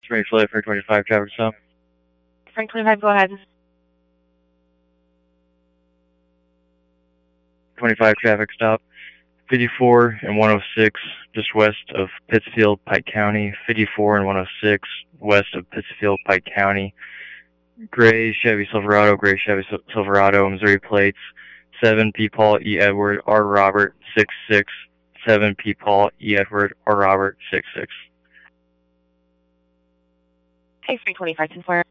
Spring Flight for 25 traffic stop. Frank 25, go ahead. 25 traffic stop. 54 and 106, just west of Pittsfield, Pike County. 54 and 106, west of Pittsfield, Pike County. Gray Chevy Silverado, Missouri plates. 7P Paul E. Edward, R. Robert, 66. 7P Paul E. Edward, R. Robert, 66. Hey, Spring 25, 10-4.